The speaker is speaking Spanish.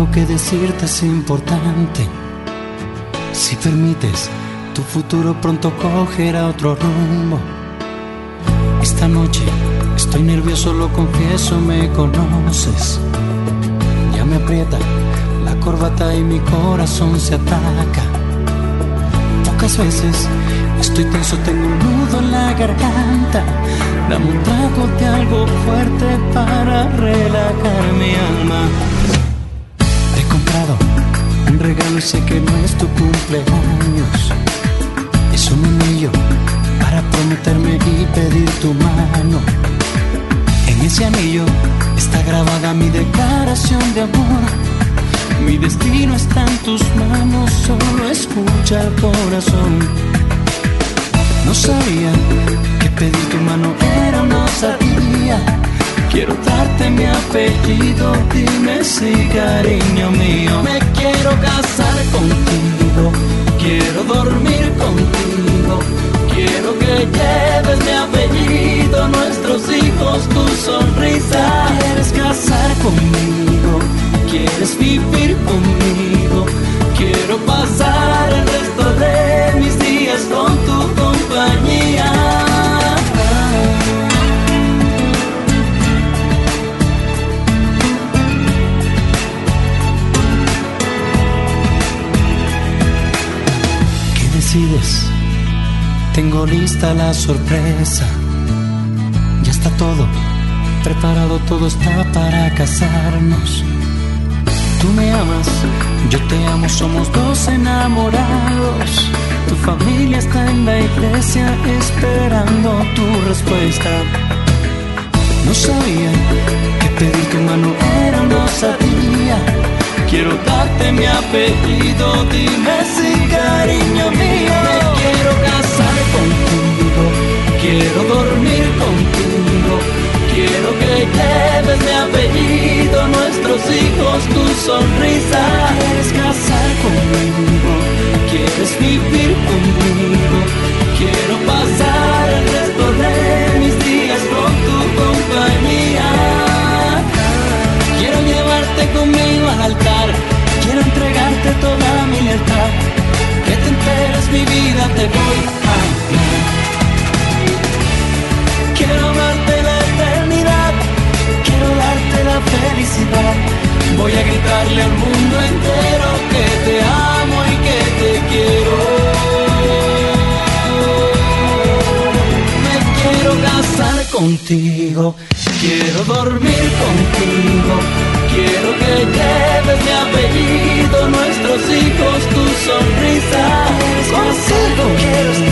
algo que decirte es importante. Si permites, tu futuro pronto cogerá otro rumbo. Esta noche estoy nervioso, lo confieso, me conoces. Ya me aprieta la corbata y mi corazón se ataca. Pocas veces estoy tenso, tengo un nudo en la garganta. Dame un trago de algo fuerte para relajar mi alma. Te he comprado un regalo y sé que no es tu cumpleaños. Es un anillo para prometerme y pedir tu mano. En ese anillo está grabada mi declaración de amor. Mi destino está en tus manos, solo escucha el corazón. No sabía que pedir tu mano era una osadía. Quiero darte mi apellido, dime si, cariño mío. Me quiero casar contigo, quiero dormir contigo. Quiero que lleves mi apellido, nuestros hijos, tu sonrisa. ¿Quieres casar conmigo? ¿Quieres vivir conmigo? Quiero pasar el resto de mis días con tu compañía. ¿Qué decides? Tengo lista la sorpresa. Ya está todo preparado, todo está para casarnos. Tú me amas, yo te amo, somos dos enamorados. Tu familia está en la iglesia esperando tu respuesta. No sabía que pedir tu mano era una osadía. Quiero darte mi apellido, dime si, cariño mío. Me quiero casar contigo, quiero dormir contigo. Quiero que lleves mi apellido, nuestros hijos, tu sonrisa. ¿Quieres casar conmigo? ¿Quieres vivir conmigo? Quiero pasar el resto de mis días con tu compañía. Quiero llevarte conmigo al altar, quiero entregarte toda mi lealtad. Que te enteres mi vida, te voy a amar. Quiero amarte la eternidad, quiero darte la felicidad. Voy a gritarle al mundo entero que te amo y que te quiero. Me quiero casar contigo, quiero dormir contigo. Quiero que lleves mi apellido, nuestros hijos, tu sonrisa. Contigo quiero estar.